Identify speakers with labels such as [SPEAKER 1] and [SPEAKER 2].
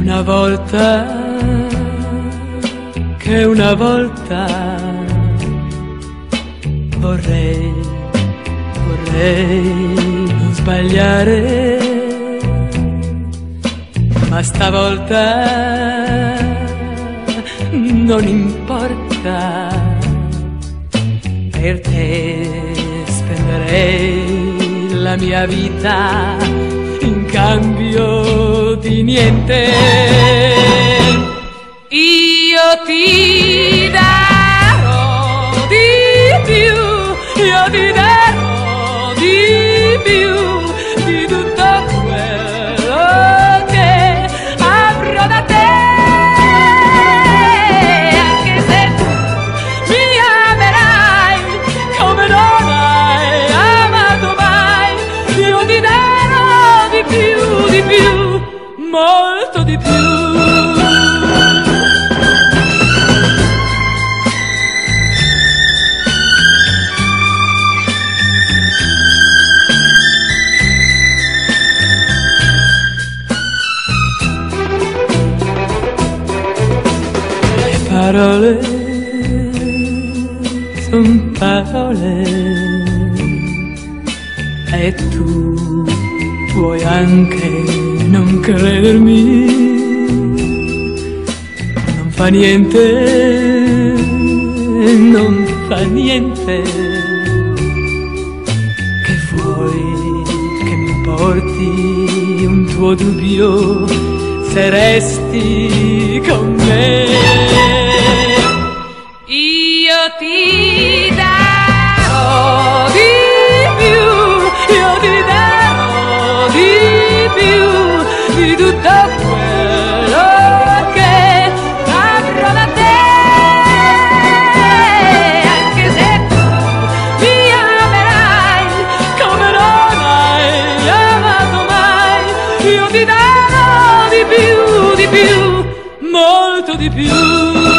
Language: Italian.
[SPEAKER 1] una volta, che una volta vorrei non sbagliare, ma stavolta non importa, per te spenderei la mia vita in cambio di niente. Io ti darò di più, io ti darò di più di tutto quello che avrò da te, anche se tu mi amerai come non hai amato mai. Io ti darò di più, molto di più. Parole son parole e tu puoi anche non credermi, non fa niente, non fa niente, che vuoi che mi porti un tuo dubbio se resti con me. Io ti darò di più, io ti darò di più di tutto quello che avrò da te, anche se tu mi amerai come non hai amato mai. Io ti darò di più, molto di più.